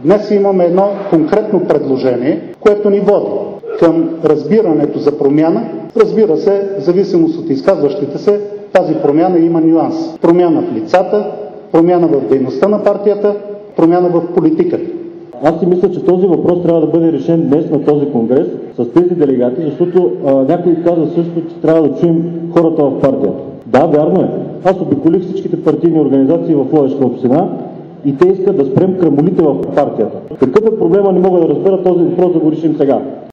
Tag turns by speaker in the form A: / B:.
A: Днес имаме едно конкретно предложение, което ни води към разбирането за промяна. Разбира се, в зависимост от изказващите се, тази промяна има нюанс. Промяна в лицата, промяна в дейността на партията, промяна в политиката.
B: Аз си мисля, че този въпрос трябва да бъде решен днес на този конгрес с тези делегати, защото някой каза също, че трябва да чуем хората в партията. Да, вярно е. Аз обиколих всичките партийни организации в Ловешка община и те искат да спрем крамолите в партията. Какъв е проблема, не мога да разбера, този въпрос да го решим сега.